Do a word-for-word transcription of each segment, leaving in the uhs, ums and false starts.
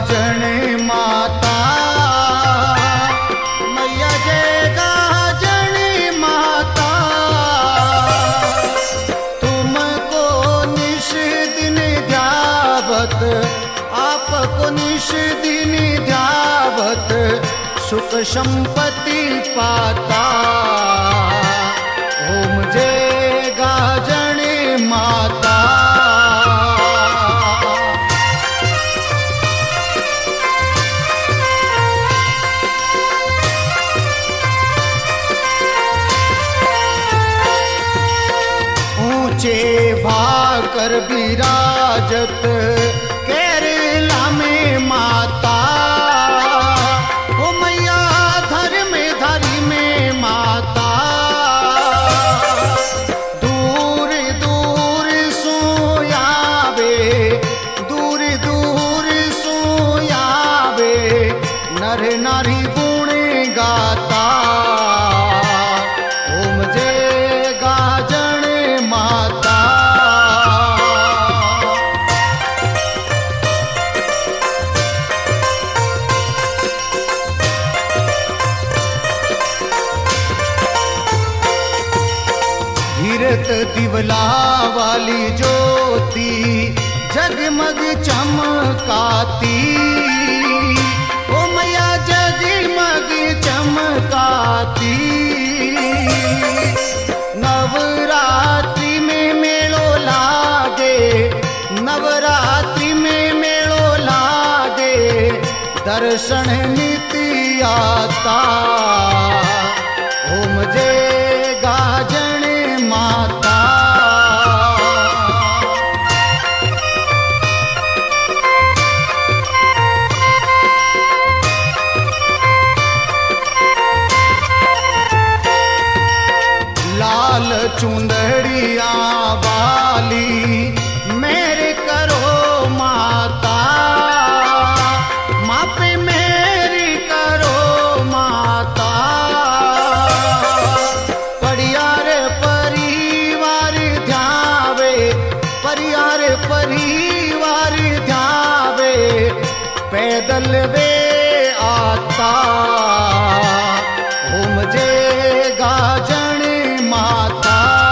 गाजण माता, मैया जय गाजण माता। तुमको निश दिन ध्यावत, आपको निश दिन ध्यावत, सुख संपत्ति पाता। ओम जय गाजण माता। ऊंचे भाकर विराजत केरला में माता। ओ मैया धर्म धरी में माता। दूर दूर सोयावे, दूर दूर सोयावे, नर नारी गुण गाता। ओम जय गाजण माता। घिरत दिवला वाली ज्योति जगमग चमकाती। ओ मैया जगमग चमकाती। नवरात्रि में मेलो लागे, नवरात्रि में मेलो लागे, दर्शन नित्य आता। ओम जय गाजण माता। लाल चुंदड़िया वाली मेरे करो माता। माँ पे मेरी करो माता। परिवार परिवार ध्यावे, परिवार परिवार ध्यावे, पैदल वे आता। ओम जय गाजण माता।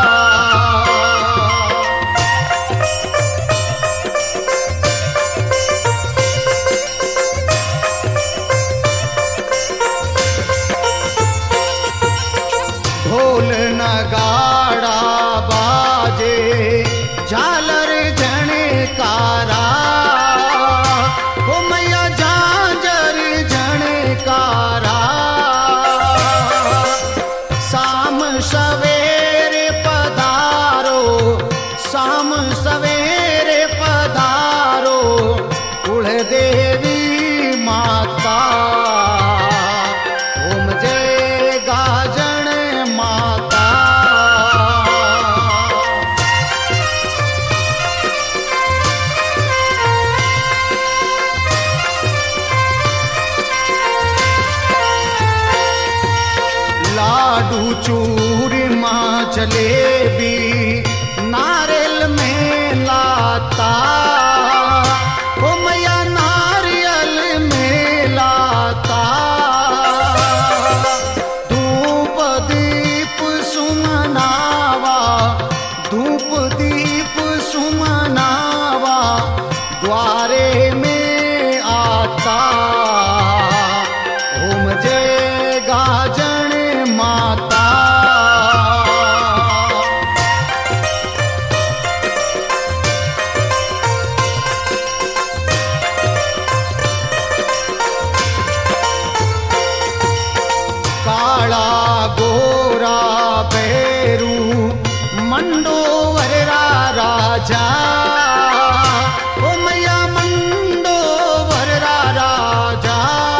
ढोल नगाड़ा बाजे, झालर झणकारा। ओ मैया झांझर झणकारा। शाम सवेरे पधारो, शाम सवेरे पधारो, कुल देवी माता। ओम जय गाजण माता। लाडू चूरमा जलेबी नारियल में लाता। ओ मैया नारियल में लाता। धूप दीप सुमनावा, धूप दीप सुमनावा, द्वारे में आता। ओम जय गाजण माता। काला गोरा भैरू मंडोवरा राजा। ओ मैया मंडोवरा राजा।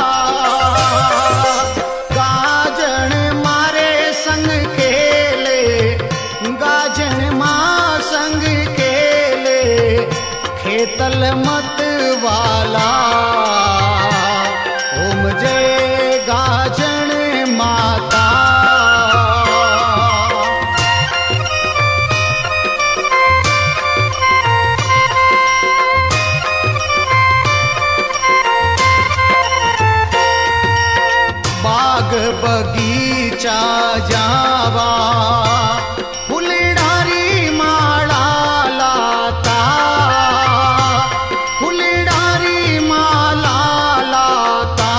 गाजण मारे संग खेले, गाजण माँ संग खेले, खेतल मत वाला। ओम जय गाजण माता। बगीचा जावा, फुलडारी माळा लाता, फुलडारी माला लाता,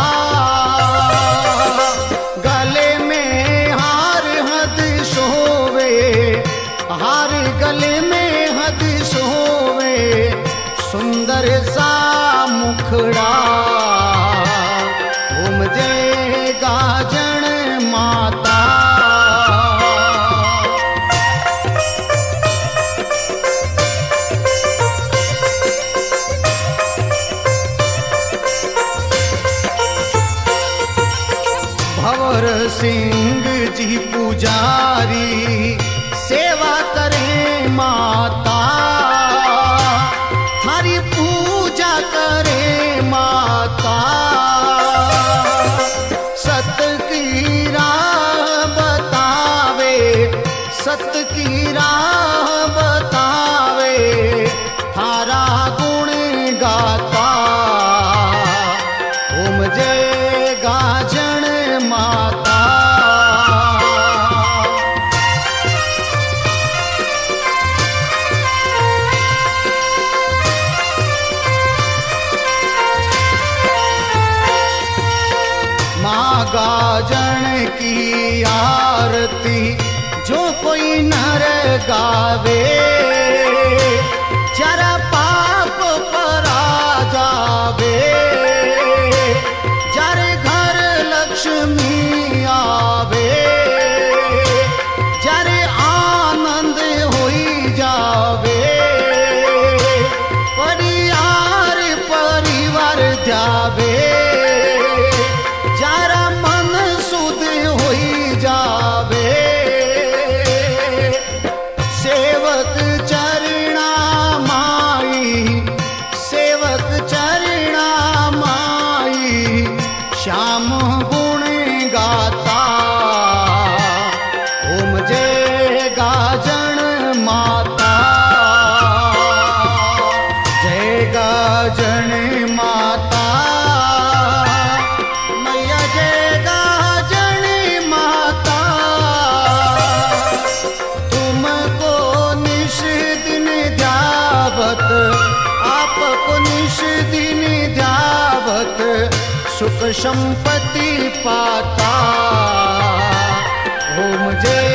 गले में हार हद सोवे, हार गले में हद सोवे, सुंदर सा मुखड़ा, ओम जय गाजण माता। भंवर सिंह जी पुजारी सेवा करे माता, थारी पूजा करे माता, सत की राह बतावे, सत की राह बतावे, थारा गुण गाता, ओम जय गाजण माता। माँ गाजण की आरती जो कोई नर गावे, जरा पाप परा जावे, जरे घर लक्ष्मी आवे, जरे आनंद होई जावे, परिवार परिवार जावे, जरा मन सुध होई जावे, सेवक चरणा माई, सेवक चरणा माई, श्याम गुण गाता, ओम जय गाजण माता, जय गाजण माता, मैया जय गाजण माता, तुमको निश दिन ध्यावत, आपको निश दिन ध्यावत, सुख संपत्ति पाता, ओम जय